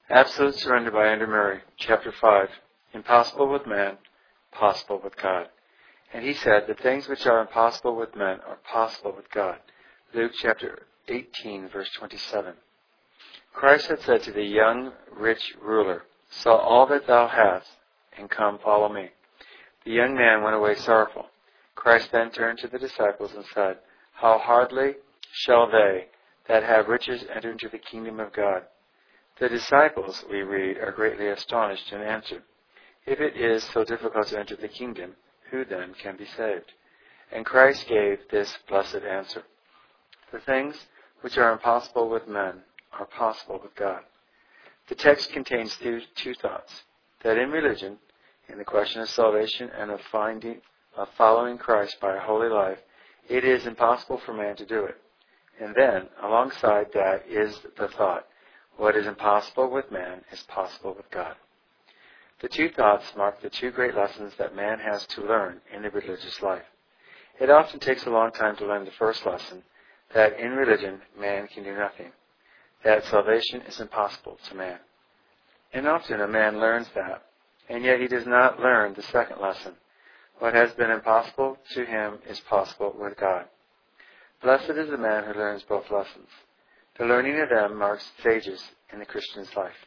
Absolute Surrender by Andrew Murray, Chapter 5. Impossible with man, possible with God. And he said, the things which are impossible with men are possible with God. Luke chapter 18, verse 27. Christ had said to the young rich ruler, sell all that thou hast, and come follow me. The young man went away sorrowful. Christ then turned to the disciples and said, how hardly shall they that have riches enter into the kingdom of God? The disciples, we read, are greatly astonished and answered, if it is so difficult to enter the kingdom, who then can be saved? And Christ gave this blessed answer. The things which are impossible with men are possible with God. The text contains two thoughts, that in religion, in the question of salvation and of following Christ by a holy life, it is impossible for man to do it. And then, alongside that is the thought, what is impossible with man is possible with God. The two thoughts mark the two great lessons that man has to learn in the religious life. It often takes a long time to learn the first lesson, that in religion man can do nothing, that salvation is impossible to man. And often a man learns that, and yet he does not learn the second lesson. What has been impossible to him is possible with God. Blessed is the man who learns both lessons. The learning of them marks stages in the Christian's life.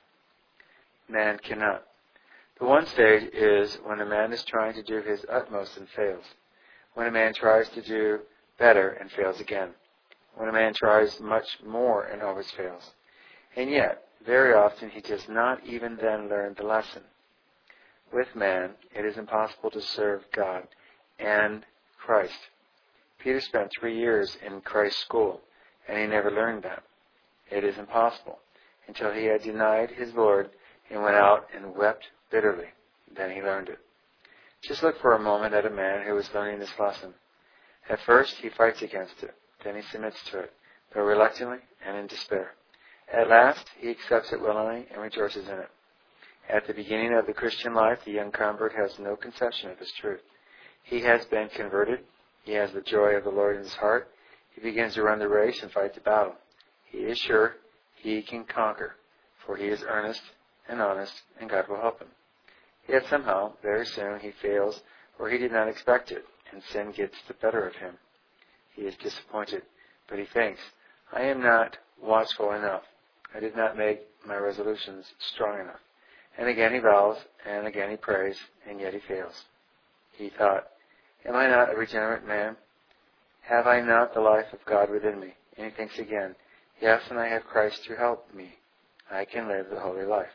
Man cannot. The one stage is when a man is trying to do his utmost and fails. When a man tries to do better and fails again. When a man tries much more and always fails. And yet, very often he does not even then learn the lesson. With man, it is impossible to serve God and Christ. Peter spent 3 years in Christ's school, and he never learned that. It is impossible until he had denied his Lord and went out and wept bitterly. Then he learned it. Just look for a moment at a man who is learning this lesson. At first he fights against it. Then he submits to it, but reluctantly and in despair. At last he accepts it willingly and rejoices in it. At the beginning of the Christian life, the young convert has no conception of this truth. He has been converted. He has the joy of the Lord in his heart. He begins to run the race and fight the battle. He is sure he can conquer, for he is earnest and honest, and God will help him. Yet somehow, very soon, he fails, or he did not expect it, and sin gets the better of him. He is disappointed, but he thinks, I am not watchful enough. I did not make my resolutions strong enough. And again he vows, and again he prays, and yet he fails. He thought, am I not a regenerate man? Have I not the life of God within me? And he thinks again, yes, and I have Christ to help me. I can live the holy life.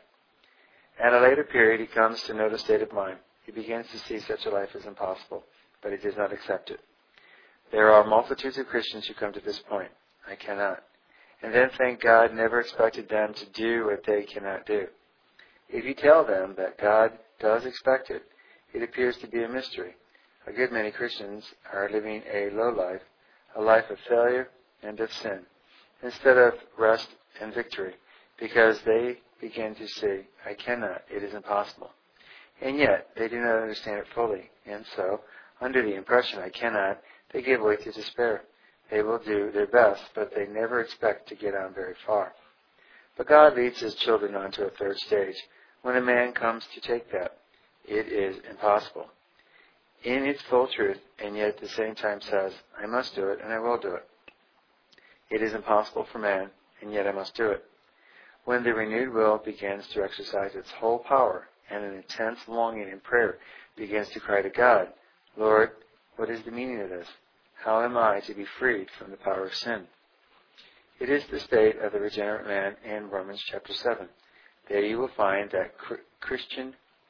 At a later period, he comes to know the state of mind. He begins to see such a life as impossible, but he does not accept it. There are multitudes of Christians who come to this point. I cannot. And then thank God never expected them to do what they cannot do. If you tell them that God does expect it, it appears to be a mystery. A good many Christians are living a low life, a life of failure and of sin, instead of rest and victory, because they begin to say, I cannot, it is impossible. And yet, they do not understand it fully, and so, under the impression I cannot, they give way to despair. They will do their best, but they never expect to get on very far. But God leads His children on to a third stage, when a man comes to take that. It is impossible. In its full truth, and yet at the same time says, I must do it, and I will do it. It is impossible for man, and yet I must do it. When the renewed will begins to exercise its whole power, and an intense longing in prayer begins to cry to God, Lord, what is the meaning of this? How am I to be freed from the power of sin? It is the state of the regenerate man in Romans chapter 7. There you will find that Christian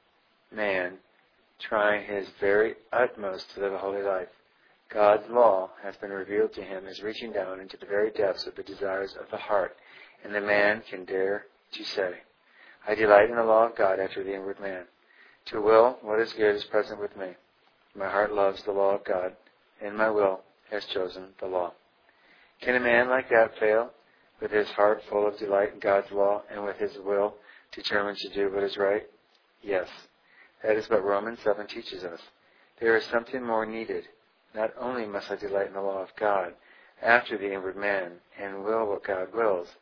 man trying his very utmost to live a holy life. God's law has been revealed to him as reaching down into the very depths of the desires of the heart, and the man can dare to say, I delight in the law of God after the inward man. To will what is good is present with me. My heart loves the law of God, and my will has chosen the law. Can a man like that fail, with his heart full of delight in God's law, and with his will determined to do what is right? Yes. That is what Romans 7 teaches us. There is something more needed. Not only must I delight in the law of God, after the inward man, and will what God wills,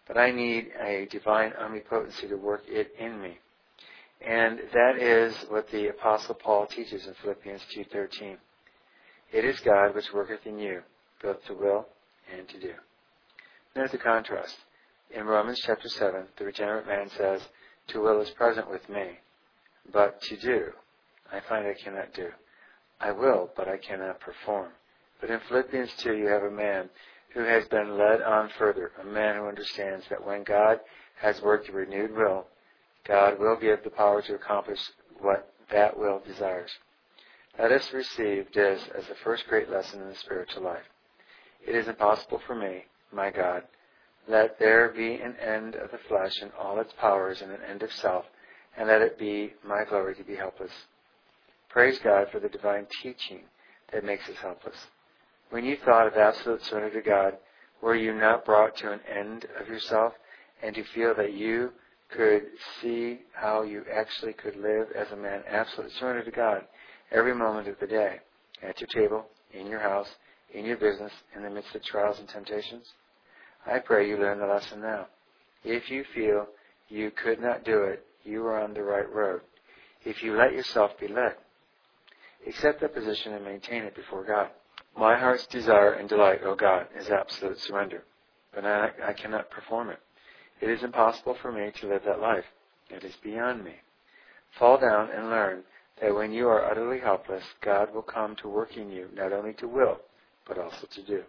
but I need a divine omnipotency to work it in me. And that is what the Apostle Paul teaches in Philippians 2:13. It is God which worketh in you, both to will and to do. Note the contrast. In Romans chapter 7, the regenerate man says, to will is present with me, but to do, I find I cannot do. I will, but I cannot perform. But in Philippians 2, you have a man who has been led on further, a man who understands that when God has worked a renewed will, God will give the power to accomplish what that will desires. Let us receive this as the first great lesson in the spiritual life. It is impossible for me, my God. Let there be an end of the flesh and all its powers and an end of self, and let it be my glory to be helpless. Praise God for the divine teaching that makes us helpless. When you thought of absolute surrender to God, were you not brought to an end of yourself and to feel that you could see how you actually could live as a man absolutely surrendered to God every moment of the day, at your table, in your house, in your business, in the midst of trials and temptations? I pray you learn the lesson now. If you feel you could not do it, you are on the right road. If you let yourself be led, accept that position and maintain it before God. My heart's desire and delight, O God, is absolute surrender, but I cannot perform it. It is impossible for me to live that life. It is beyond me. Fall down and learn that when you are utterly helpless, God will come to work in you, not only to will, but also to do.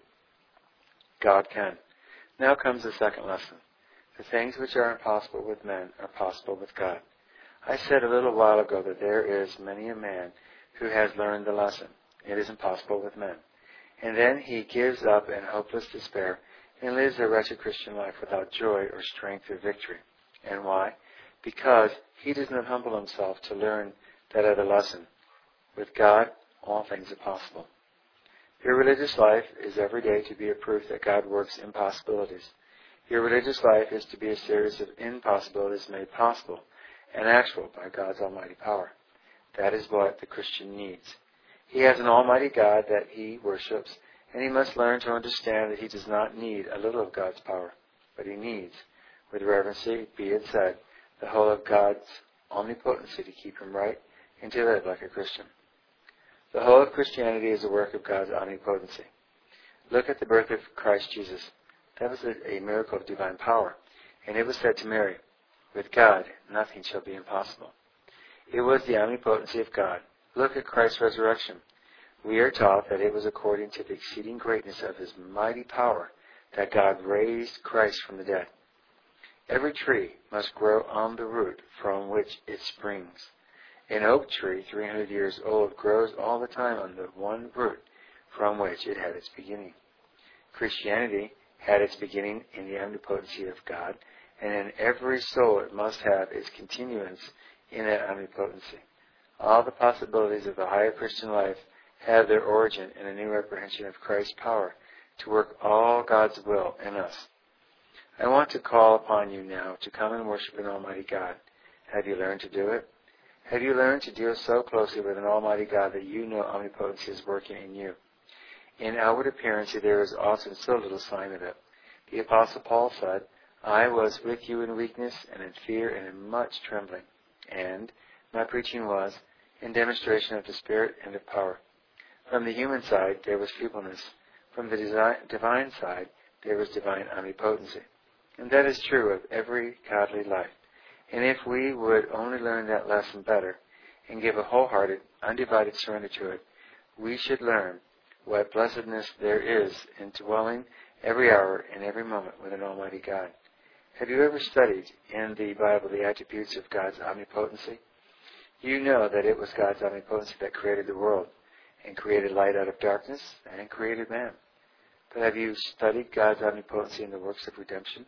God can. Now comes the second lesson. The things which are impossible with men are possible with God. I said a little while ago that there is many a man who has learned the lesson. It is impossible with men. And then he gives up in hopeless despair and lives a wretched Christian life without joy or strength or victory. And why? Because he does not humble himself to learn that other lesson. With God, all things are possible. Your religious life is every day to be a proof that God works impossibilities. Your religious life is to be a series of impossibilities made possible and actual by God's almighty power. That is what the Christian needs. He has an almighty God that he worships, and he must learn to understand that he does not need a little of God's power, but he needs, with reverence be it said, the whole of God's omnipotency to keep him right and to live like a Christian. The whole of Christianity is a work of God's omnipotency. Look at the birth of Christ Jesus. That was a miracle of divine power. And it was said to Mary, with God, nothing shall be impossible. It was the omnipotency of God. Look at Christ's resurrection. We are taught that it was according to the exceeding greatness of his mighty power that God raised Christ from the dead. Every tree must grow on the root from which it springs. An oak tree, 300 years old, grows all the time on the one root from which it had its beginning. Christianity had its beginning in the omnipotency of God, and in every soul it must have its continuance in that omnipotency. All the possibilities of the higher Christian life have their origin in a new apprehension of Christ's power to work all God's will in us. I want to call upon you now to come and worship an almighty God. Have you learned to do it? Have you learned to deal so closely with an almighty God that you know omnipotency is working in you? In outward appearance, there is often so little sign of it. The Apostle Paul said, I was with you in weakness and in fear and in much trembling. And my preaching was in demonstration of the Spirit and of power. From the human side, there was feebleness. From the divine side, there was divine omnipotency. And that is true of every godly life. And if we would only learn that lesson better and give a wholehearted, undivided surrender to it, we should learn what blessedness there is in dwelling every hour and every moment with an almighty God. Have you ever studied in the Bible the attributes of God's omnipotency? You know that it was God's omnipotency that created the world and created light out of darkness and created man. But have you studied God's omnipotency in the works of redemption?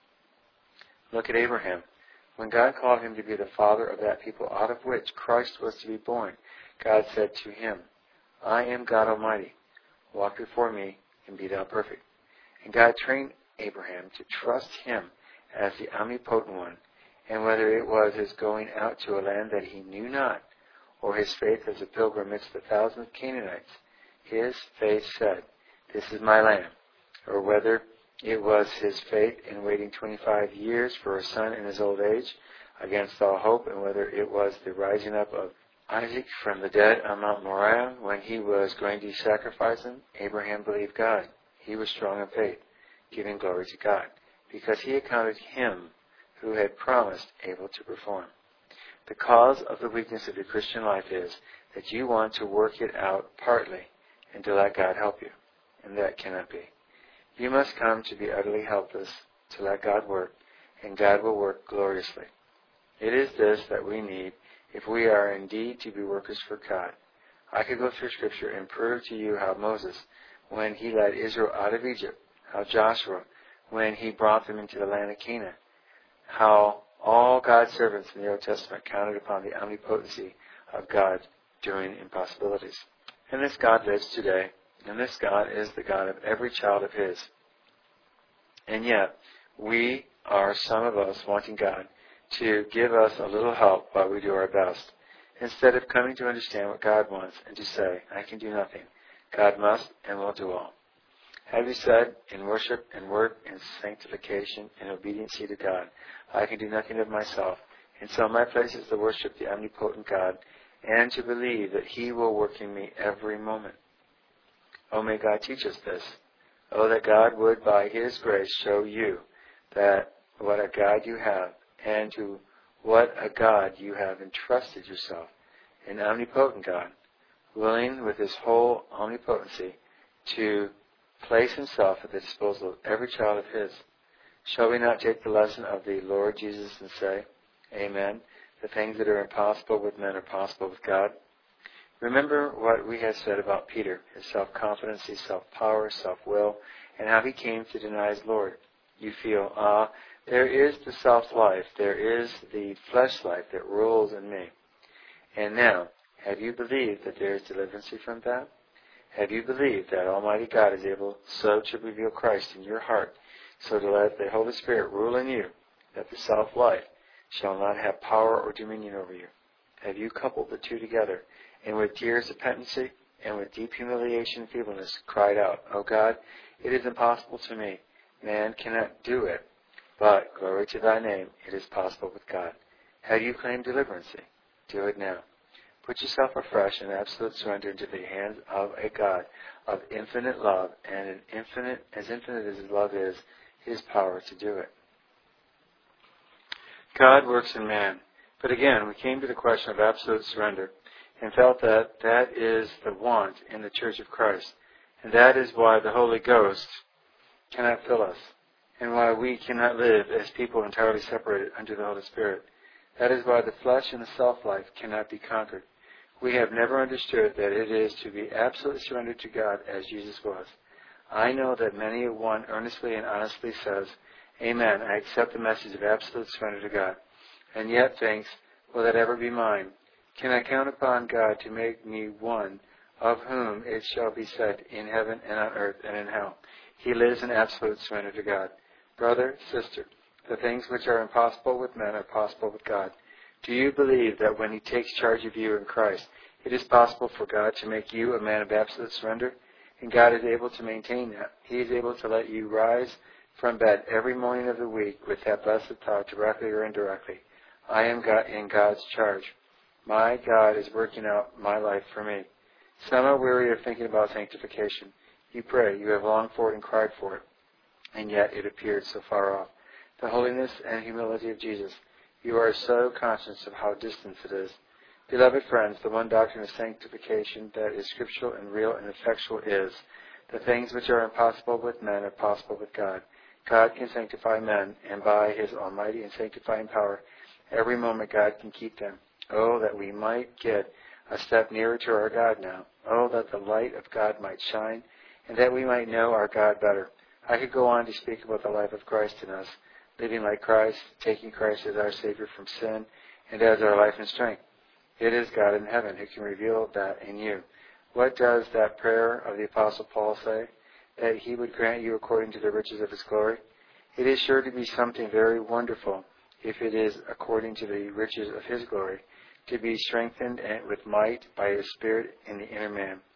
Look at Abraham. When God called him to be the father of that people out of which Christ was to be born, God said to him, I am God Almighty. Walk before me and be thou perfect. And God trained Abraham to trust him as the omnipotent one, and whether it was his going out to a land that he knew not, or his faith as a pilgrim amidst the thousands of Canaanites, his faith said, This is my land, or whether It was his faith in waiting 25 years for a son in his old age, against all hope, and whether it was the rising up of Isaac from the dead on Mount Moriah when he was going to sacrifice him, Abraham believed God. He was strong in faith, giving glory to God, because he accounted him who had promised able to perform. The cause of the weakness of your Christian life is that you want to work it out partly and to let God help you, and that cannot be. You must come to be utterly helpless to let God work, and God will work gloriously. It is this that we need if we are indeed to be workers for God. I could go through Scripture and prove to you how Moses, when he led Israel out of Egypt, how Joshua, when he brought them into the land of Canaan, how all God's servants in the Old Testament counted upon the omnipotency of God doing impossibilities. And this God lives today, and this God is the God of every child of His. And yet, we are, some of us, wanting God to give us a little help while we do our best, instead of coming to understand what God wants and to say, I can do nothing. God must and will do all. Have you said in worship and work and sanctification and obedience to God, I can do nothing of myself, and so my place is to worship the omnipotent God and to believe that He will work in me every moment. Oh, may God teach us this. Oh, that God would, by His grace, show you that what a God you have, and to what a God you have entrusted yourself, an omnipotent God, willing with His whole omnipotency to place Himself at the disposal of every child of His. Shall we not take the lesson of the Lord Jesus and say, Amen, the things that are impossible with men are possible with God? Remember what we have said about Peter, his self-confidence, his self-power, self-will, and how he came to deny his Lord. You feel, there is the self-life, there is the flesh life that rules in me. And now, have you believed that there is deliverance from that? Have you believed that Almighty God is able so to reveal Christ in your heart, so to let the Holy Spirit rule in you, that the self-life shall not have power or dominion over you? Have you coupled the two together, and with tears of penancy and with deep humiliation and feebleness cried out, O God, it is impossible to me. Man cannot do it, but, glory to Thy name, it is possible with God. Have you claimed deliverance? Do it now. Put yourself afresh in absolute surrender into the hands of a God of infinite love, and as infinite as His love is, His power to do it. God works in man. But again, we came to the question of absolute surrender and felt that that is the want in the Church of Christ. And that is why the Holy Ghost cannot fill us, and why we cannot live as people entirely separated under the Holy Spirit. That is why the flesh and the self-life cannot be conquered. We have never understood that it is to be absolutely surrendered to God as Jesus was. I know that many a one earnestly and honestly says, Amen, I accept the message of absolute surrender to God, and yet thinks, will that ever be mine? Can I count upon God to make me one of whom it shall be said in heaven and on earth and in hell? He lives in absolute surrender to God. Brother, sister, the things which are impossible with men are possible with God. Do you believe that when He takes charge of you in Christ, it is possible for God to make you a man of absolute surrender? And God is able to maintain that. He is able to let you rise from bed every morning of the week with that blessed thought, directly or indirectly, I am God in God's charge. My God is working out my life for me. Some are weary of thinking about sanctification. You pray, you have longed for it and cried for it, and yet it appeared so far off. The holiness and humility of Jesus, you are so conscious of how distant it is. Beloved friends, the one doctrine of sanctification that is scriptural and real and effectual is, the things which are impossible with men are possible with God. God can sanctify men, and by His almighty and sanctifying power, every moment God can keep them. Oh, that we might get a step nearer to our God now. Oh, that the light of God might shine, and that we might know our God better. I could go on to speak about the life of Christ in us, living like Christ, taking Christ as our Savior from sin, and as our life and strength. It is God in heaven who can reveal that in you. What does that prayer of the Apostle Paul say? That He would grant you according to the riches of His glory? It is sure to be something very wonderful, if it is according to the riches of His glory, to be strengthened with might by His Spirit in the inner man.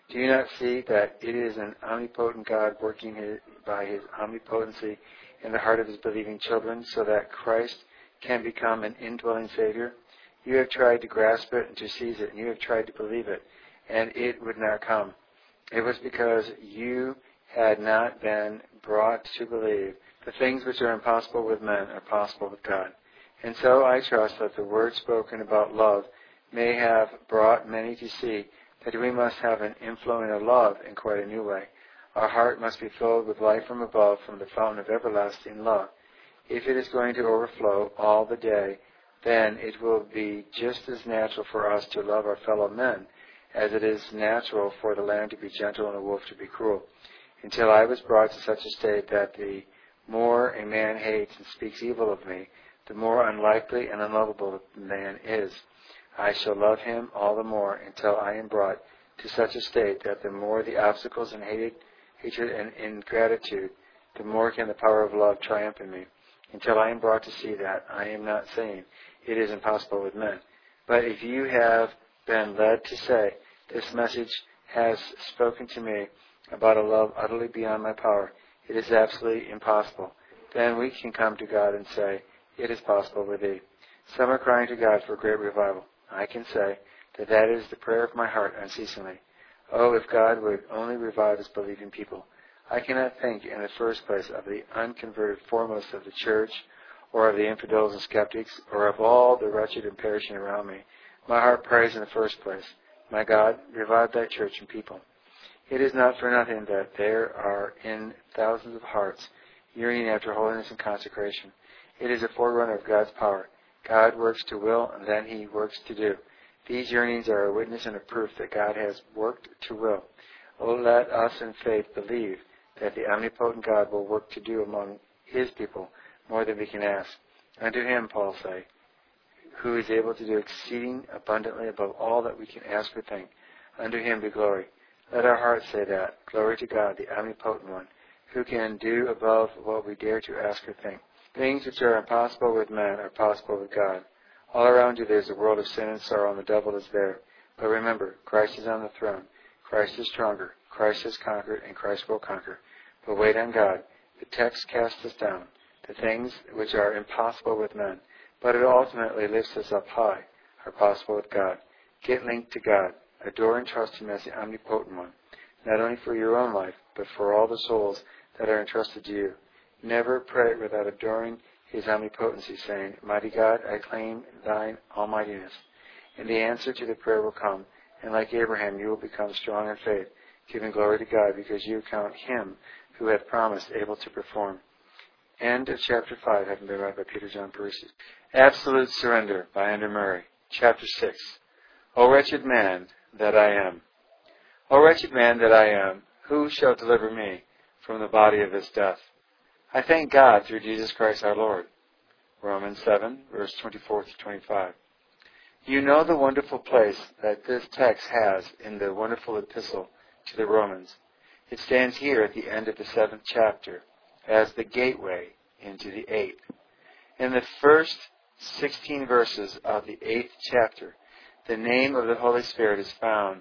Do you not see that it is an omnipotent God working by his omnipotency in the heart of his believing children so that Christ can become an indwelling Savior? You have tried to grasp it and to seize it, and you have tried to believe it, and it would not come. It was because you had not been brought to believe the things which are impossible with men are possible with God. And so I trust that the word spoken about love may have brought many to see that we must have an inflowing of love in quite a new way. Our heart must be filled with life from above, from the fountain of everlasting love. If it is going to overflow all the day, then it will be just as natural for us to love our fellow men as it is natural for the lamb to be gentle and the wolf to be cruel. Until I was brought to such a state that the more a man hates and speaks evil of me, the more unlikely and unlovable the man is. I shall love him all the more until I am brought to such a state that the more the obstacles and hatred and ingratitude, the more can the power of love triumph in me. Until I am brought to see that, I am not saying it is impossible with men. But if you have been led to say, this message has spoken to me about a love utterly beyond my power, it is absolutely impossible, then we can come to God and say, it is possible with thee. Some are crying to God for a great revival. I can say that that is the prayer of my heart unceasingly. Oh, if God would only revive his believing people. I cannot think in the first place of the unconverted foremost of the church, or of the infidels and skeptics, or of all the wretched and perishing around me. My heart prays in the first place, my God, revive thy church and people. It is not for nothing that there are in thousands of hearts yearning after holiness and consecration. It is a forerunner of God's power. God works to will, and then he works to do. These yearnings are a witness and a proof that God has worked to will. Oh, let us in faith believe that the omnipotent God will work to do among his people more than we can ask. Unto him, Paul say, who is able to do exceeding abundantly above all that we can ask or think. Unto him be glory. Let our hearts say that. Glory to God, the omnipotent one, who can do above what we dare to ask or think. Things which are impossible with man are possible with God. All around you there is a world of sin and sorrow, and the devil is there. But remember, Christ is on the throne. Christ is stronger. Christ has conquered, and Christ will conquer. But wait on God. The text casts us down, the things which are impossible with men, but it ultimately lifts us up high, are possible with God. Get linked to God. Adore and trust him as the omnipotent one, not only for your own life, but for all the souls that are entrusted to you. Never pray without adoring his omnipotency, saying, Mighty God, I claim thine almightiness. And the answer to the prayer will come, and like Abraham, you will become strong in faith, giving glory to God, because you count him who hath promised able to perform. End of chapter 5, having been read by Peter John Parisi. Absolute Surrender by Andrew Murray. Chapter 6. O wretched man that I am. O wretched man that I am, who shall deliver me from the body of this death? I thank God through Jesus Christ our Lord. Romans 7, verse 24 to 25. You know the wonderful place that this text has in the wonderful epistle to the Romans. It stands here at the end of the 7th chapter as the gateway into the 8th. In the first 16 verses of the 8th chapter, the name of the Holy Spirit is found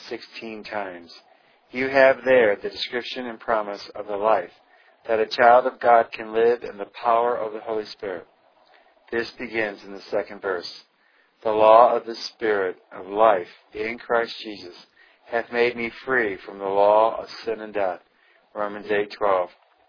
16 times. You have there the description and promise of the life that a child of God can live in the power of the Holy Spirit. This begins in the 2nd verse. The law of the Spirit of life in Christ Jesus hath made me free from the law of sin and death. Romans 8:12.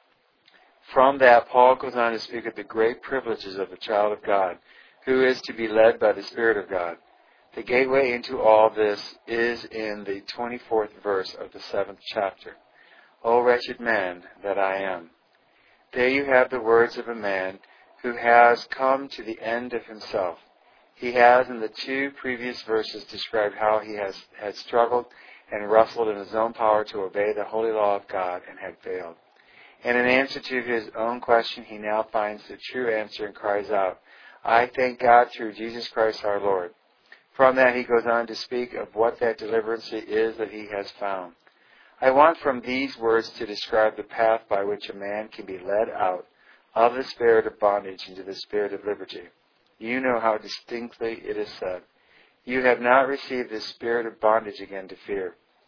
From that, Paul goes on to speak of the great privileges of a child of God, who is to be led by the Spirit of God. The gateway into all this is in the 24th verse of the 7th chapter. O wretched man that I am. There you have the words of a man who has come to the end of himself. He has in the 2 previous verses described how he had struggled and wrestled in his own power to obey the holy law of God and had failed. And in answer to his own question, he now finds the true answer and cries out, I thank God through Jesus Christ our Lord. From that he goes on to speak of what that deliverance is that he has found. I want from these words to describe the path by which a man can be led out of the spirit of bondage into the spirit of liberty. You know how distinctly it is said, You have not received the spirit of bondage again to fear.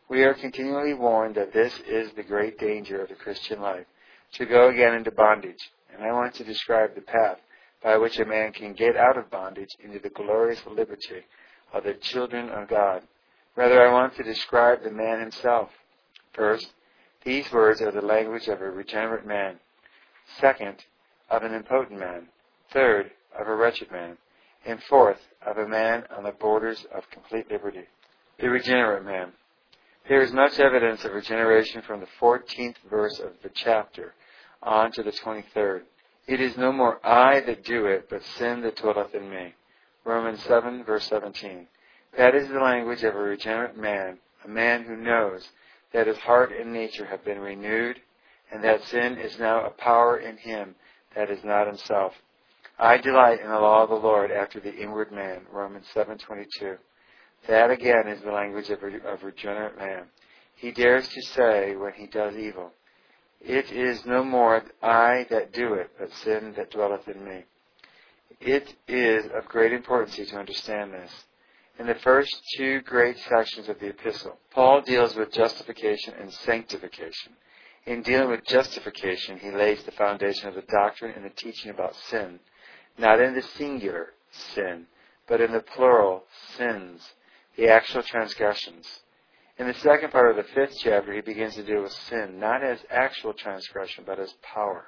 We are continually warned that this is the great danger of the Christian life, to go again into bondage. And I want to describe the path by which a man can get out of bondage into the glorious liberty of the children of God. Rather, I want to describe the man himself. First, these words are the language of a regenerate man. Second, of an impotent man. Third, of a wretched man. And fourth, of a man on the borders of complete liberty. The regenerate man. There is much evidence of regeneration from the 14th verse of the chapter on to the 23rd. It is no more I that do it, but sin that dwelleth in me. Romans 7, verse 17. That is the language of a regenerate man, a man who knows that his heart and nature have been renewed, and that sin is now a power in him that is not himself. I delight in the law of the Lord after the inward man. Romans 7:22. That again is the language of a regenerate man. He dares to say when he does evil, it is no more I that do it, but sin that dwelleth in me. It is of great importance to understand this. In the first two great sections of the epistle, Paul deals with justification and sanctification. In dealing with justification, he lays the foundation of the doctrine and the teaching about sin, not in the singular sin, but in the plural sins, the actual transgressions. In the second part of the 5th chapter, he begins to deal with sin, not as actual transgression, but as power.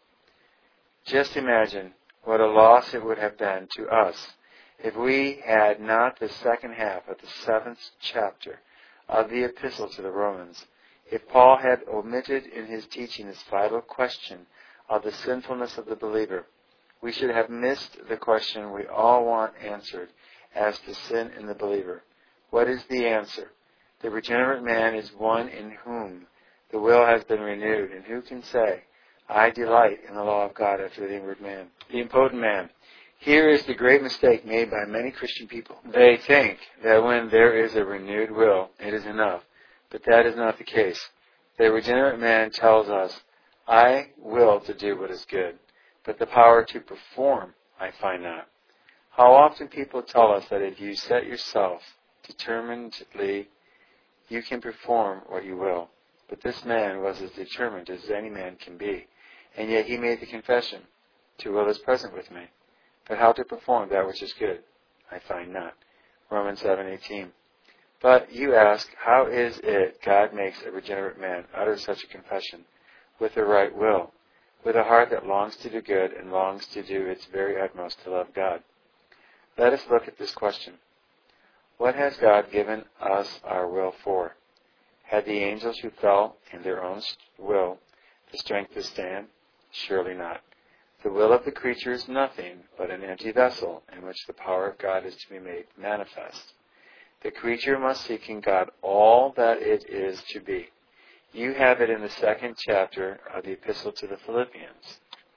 Just imagine what a loss it would have been to us if we had not the second half of the 7th chapter of the epistle to the Romans. If Paul had omitted in his teaching this vital question of the sinfulness of the believer, we should have missed the question we all want answered as to sin in the believer. What is the answer? The regenerate man is one in whom the will has been renewed, and who can say, I delight in the law of God after the inward man. The impotent man. Here is the great mistake made by many Christian people. They think that when there is a renewed will, it is enough. But that is not the case. The regenerate man tells us, I will to do what is good, but the power to perform I find not. How often people tell us that if you set yourself determinedly, you can perform what you will. But this man was as determined as any man can be, and yet he made the confession, to will is present with me, but how to perform that which is good I find not. Romans 7:18. But you ask, how is it God makes a regenerate man utter such a confession with the right will, with a heart that longs to do good and longs to do its very utmost to love God? Let us look at this question. What has God given us our will for? Had the angels who fell in their own will the strength to stand? Surely not. The will of the creature is nothing but an empty vessel in which the power of God is to be made manifest. The creature must seek in God all that it is to be. You have it in the 2nd chapter of the Epistle to the Philippians.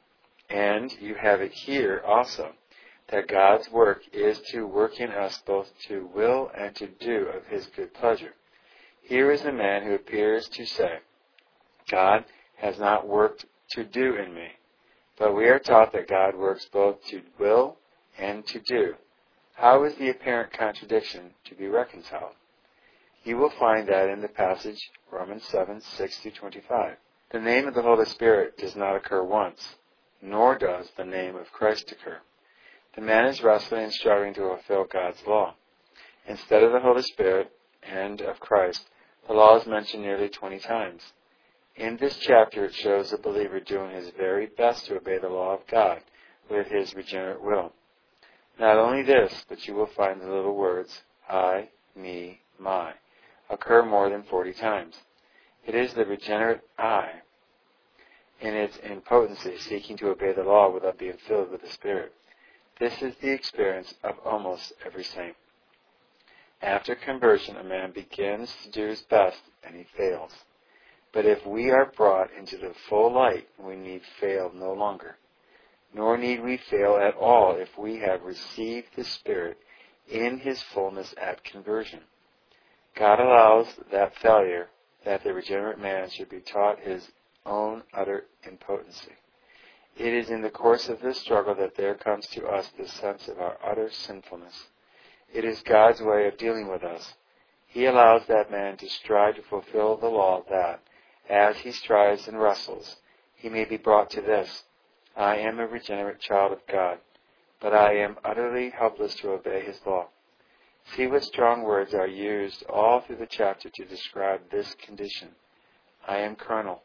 And you have it here also, that God's work is to work in us both to will and to do of His good pleasure. Here is a man who appears to say, God has not worked to do in me, but we are taught that God works both to will and to do. How is the apparent contradiction to be reconciled? You will find that in the passage, Romans 7:6-25. The name of the Holy Spirit does not occur once, nor does the name of Christ occur. The man is wrestling and struggling to fulfill God's law. Instead of the Holy Spirit and of Christ, the law is mentioned nearly 20 times. In this chapter, it shows the believer doing his very best to obey the law of God with his regenerate will. Not only this, but you will find the little words, I, me, my, occur more than 40 times. It is the regenerate I, in its impotency, seeking to obey the law without being filled with the Spirit. This is the experience of almost every saint. After conversion, a man begins to do his best, and he fails. But if we are brought into the full light, we need fail no longer. Nor need we fail at all if we have received the Spirit in His fullness at conversion. God allows that failure, that the regenerate man should be taught his own utter impotency. It is in the course of this struggle that there comes to us the sense of our utter sinfulness. It is God's way of dealing with us. He allows that man to strive to fulfill the law that, as he strives and wrestles, he may be brought to this: I am a regenerate child of God, but I am utterly helpless to obey his law. See what strong words are used all through the chapter to describe this condition. I am carnal,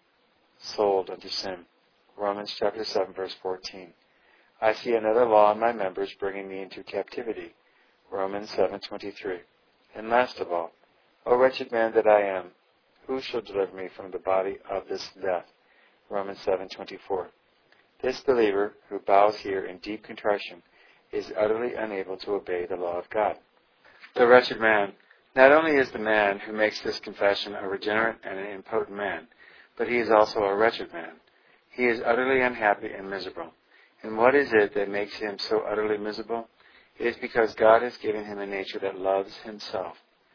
sold unto sin. Romans chapter 7, verse 14. I see another law in my members bringing me into captivity. Romans 7:23. And last of all, O wretched man that I am, who shall deliver me from the body of this death? Romans 7:24. This believer, who bows here in deep contrition, is utterly unable to obey the law of God. The wretched man. Not only is the man who makes this confession a regenerate and an impotent man, but he is also a wretched man. He is utterly unhappy and miserable. And what is it that makes him so utterly miserable? It is because God has given him a nature that loves himself.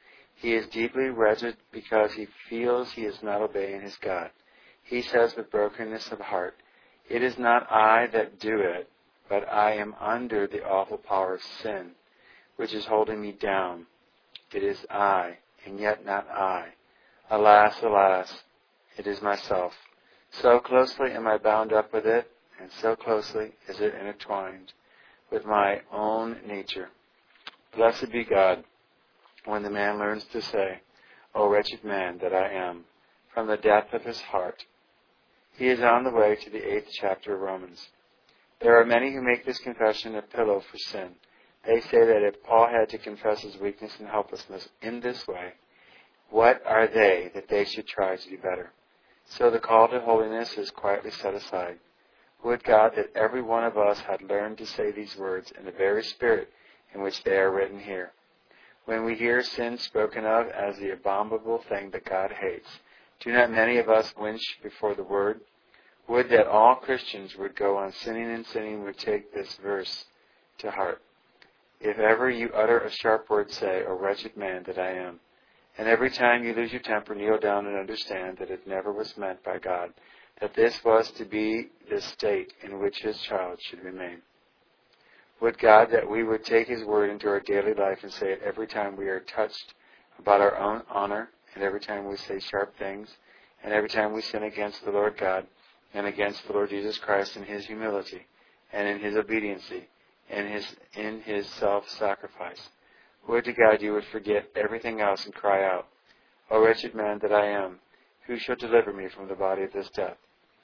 He is deeply wretched because he feels he is not obeying his God. He says with brokenness of heart, It is not I that do it, but I am under the awful power of sin, which is holding me down. It is I, and yet not I. Alas, alas, it is myself. So closely am I bound up with it, and so closely is it intertwined with my own nature. Blessed be God, when the man learns to say, O wretched man that I am, from the depth of his heart. He is on the way to the 8th chapter of Romans. There are many who make this confession a pillow for sin. They say that if Paul had to confess his weakness and helplessness in this way, what are they that they should try to do better? So the call to holiness is quietly set aside. Would God that every one of us had learned to say these words in the very spirit in which they are written here. When we hear sin spoken of as the abominable thing that God hates, do not many of us wince before the word? Would that all Christians would go on sinning and sinning would take this verse to heart. If ever you utter a sharp word, say, O wretched man that I am. And every time you lose your temper, kneel down and understand that it never was meant by God, that this was to be the state in which his child should remain. Would God that we would take his word into our daily life and say it every time we are touched about our own honor, and every time we say sharp things, and every time we sin against the Lord God, and against the Lord Jesus Christ in his humility, and in his obediency, and in his self-sacrifice. Would to God you would forget everything else and cry out, O wretched man that I am, who shall deliver me from the body of this death?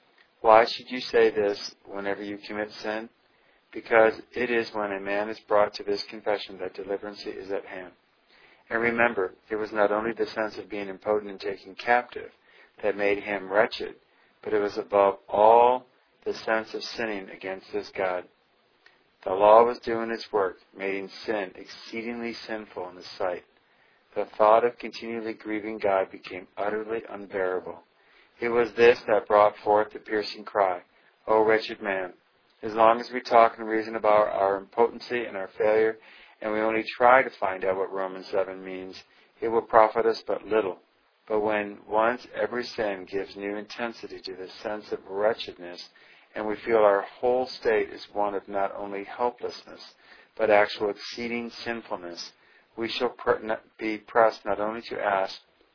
Why should you say this whenever you commit sin? Because it is when a man is brought to this confession that deliverance is at hand. And remember, it was not only the sense of being impotent and taken captive that made him wretched, but it was above all the sense of sinning against this God. The law was doing its work, making sin exceedingly sinful in his sight. The thought of continually grieving God became utterly unbearable. It was this that brought forth the piercing cry, O wretched man. As long as we talk and reason about our impotency and our failure, and we only try to find out what Romans 7 means, it will profit us but little. But when once every sin gives new intensity to the sense of wretchedness, and we feel our whole state is one of not only helplessness, but actual exceeding sinfulness, we shall be pressed not only to ask,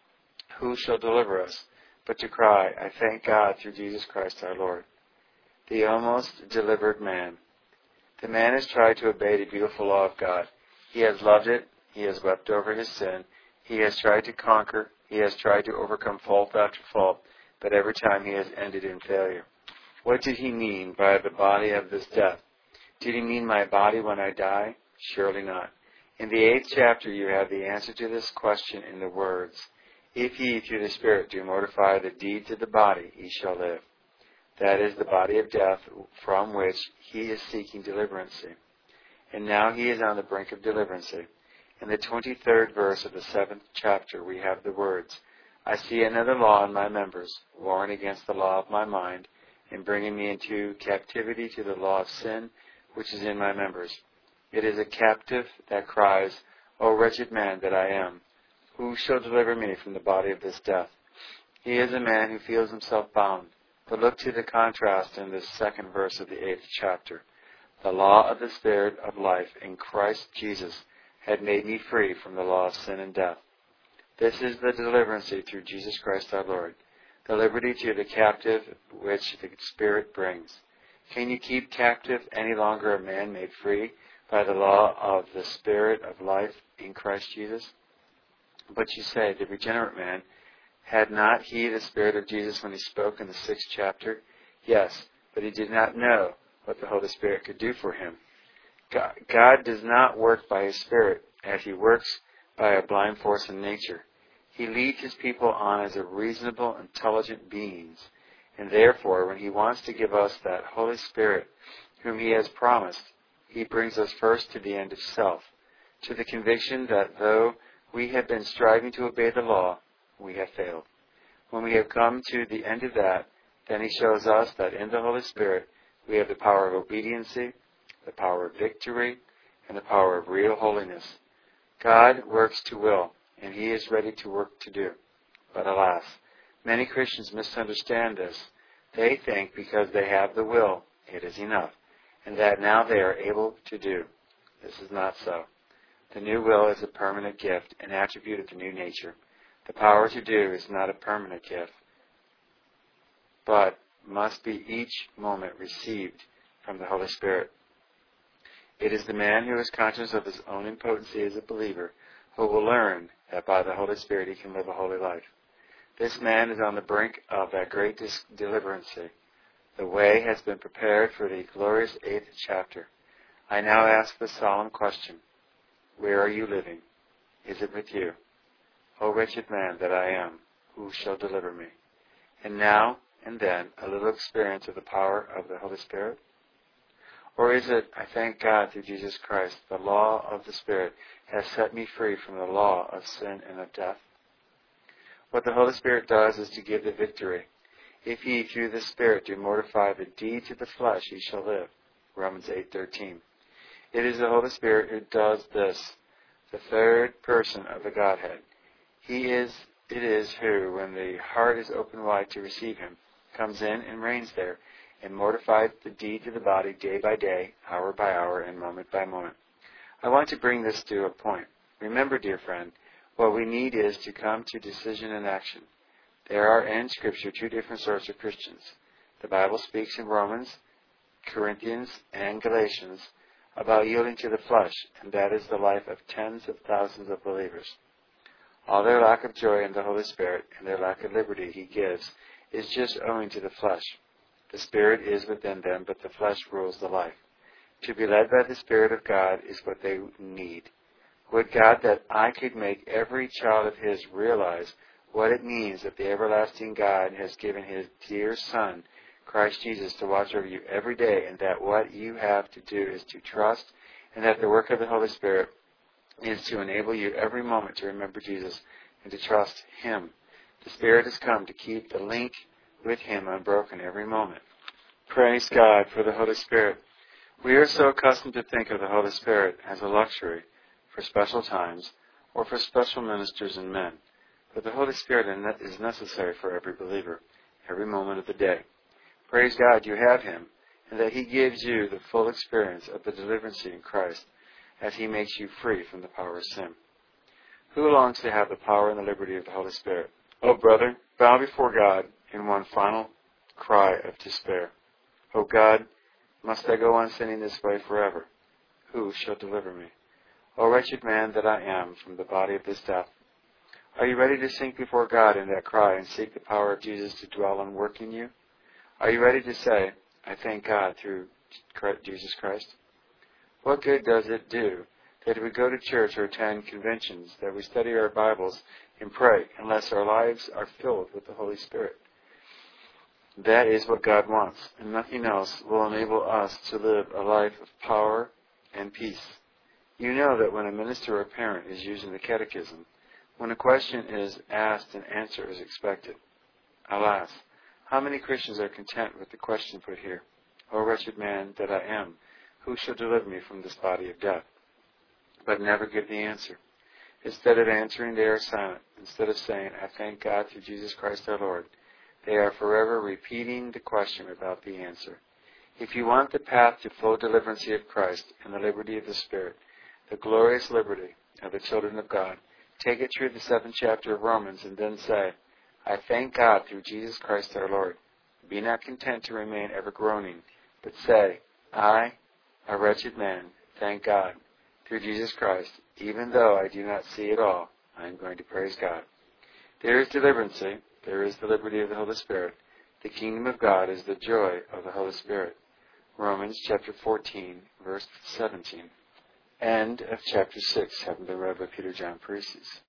Who shall deliver us? But to cry, I thank God through Jesus Christ our Lord. The almost delivered man. The man has tried to obey the beautiful law of God. He has loved it. He has wept over his sin. He has tried to conquer. He has tried to overcome fault after fault, but every time he has ended in failure. What did he mean by the body of this death? Did he mean my body when I die? Surely not. In the 8th chapter you have the answer to this question in the words, If ye through the Spirit do mortify the deeds of the body, ye shall live. That is the body of death from which he is seeking deliverance. And now he is on the brink of deliverance. In the 23rd verse of the 7th chapter we have the words, I see another law in my members, warring against the law of my mind, and bringing me into captivity to the law of sin, which is in my members. It is a captive that cries, O wretched man that I am, who shall deliver me from the body of this death? He is a man who feels himself bound. But look to the contrast in this 2nd verse of the 8th chapter. The law of the Spirit of life in Christ Jesus had made me free from the law of sin and death. This is the deliverance through Jesus Christ our Lord, the liberty to the captive which the Spirit brings. Can you keep captive any longer a man made free by the law of the Spirit of life in Christ Jesus? But you say, the regenerate man, had not he the Spirit of Jesus when he spoke in the 6th chapter? Yes, but he did not know what the Holy Spirit could do for him. God does not work by His Spirit as He works by a blind force in nature. He leads His people on as a reasonable, intelligent beings. And therefore, when He wants to give us that Holy Spirit whom He has promised, He brings us first to the end of self, to the conviction that though we have been striving to obey the law, we have failed. When we have come to the end of that, then He shows us that in the Holy Spirit we have the power of obediency, the power of victory, and the power of real holiness. God works to will, and He is ready to work to do. But alas, many Christians misunderstand this. They think because they have the will, it is enough, and that now they are able to do. This is not so. The new will is a permanent gift, an attribute of the new nature. The power to do is not a permanent gift, but must be each moment received from the Holy Spirit. It is the man who is conscious of his own impotency as a believer who will learn that by the Holy Spirit he can live a holy life. This man is on the brink of that great deliverance. The way has been prepared for the glorious 8th chapter. I now ask the solemn question, where are you living? Is it with you? O wretched man that I am, who shall deliver me? And now and then a little experience of the power of the Holy Spirit? Or is it, I thank God through Jesus Christ, the law of the Spirit has set me free from the law of sin and of death? What the Holy Spirit does is to give the victory. If ye through the Spirit do mortify the deeds of the flesh, ye shall live. Romans 8:13. It is the Holy Spirit who does this, the third person of the Godhead. It is who, when the heart is open wide to receive Him, comes in and reigns there, and mortifies the deeds of the body day by day, hour by hour, and moment by moment. I want to bring this to a point. Remember, dear friend, what we need is to come to decision and action. There are in Scripture two different sorts of Christians. The Bible speaks in Romans, Corinthians, and Galatians about yielding to the flesh, and that is the life of tens of thousands of believers. All their lack of joy in the Holy Spirit and their lack of liberty He gives is just owing to the flesh. The Spirit is within them, but the flesh rules the life. To be led by the Spirit of God is what they need. Would God that I could make every child of His realize what it means that the everlasting God has given His dear Son, Christ Jesus, to watch over you every day, and that what you have to do is to trust, and that the work of the Holy Spirit is to enable you every moment to remember Jesus and to trust Him. The Spirit has come to keep the link with Him unbroken every moment. Praise God for the Holy Spirit. We are so accustomed to think of the Holy Spirit as a luxury for special times or for special ministers and men. But the Holy Spirit is necessary for every believer, every moment of the day. Praise God you have Him, and that He gives you the full experience of the deliverance in Christ as He makes you free from the power of sin. Who longs to have the power and the liberty of the Holy Spirit? Oh, brother, bow before God in one final cry of despair. Oh God, must I go on sinning this way forever? Who shall deliver me? O wretched man that I am from the body of this death. Are you ready to sink before God in that cry and seek the power of Jesus to dwell and work in you? Are you ready to say, I thank God through Jesus Christ? What good does it do that we go to church or attend conventions, that we study our Bibles and pray, unless our lives are filled with the Holy Spirit? That is what God wants, and nothing else will enable us to live a life of power and peace. You know that when a minister or parent is using the catechism, when a question is asked, an answer is expected. Alas, how many Christians are content with the question put here, O wretched man that I am, who shall deliver me from this body of death? But never give the answer. Instead of answering, they are silent. Instead of saying, I thank God through Jesus Christ our Lord, they are forever repeating the question without the answer. If you want the path to full deliverance of Christ and the liberty of the Spirit, the glorious liberty of the children of God, Take it through the 7th chapter of Romans and then say, I thank God through Jesus Christ our Lord. Be not content to remain ever groaning, but say, I, a wretched man, thank God through Jesus Christ. Even though I do not see it all, I am going to praise God. There is deliverancy. There is the liberty of the Holy Spirit. The kingdom of God is the joy of the Holy Spirit. Romans chapter 14, verse 17. End of chapter 6, having been read by Peter John Paresis.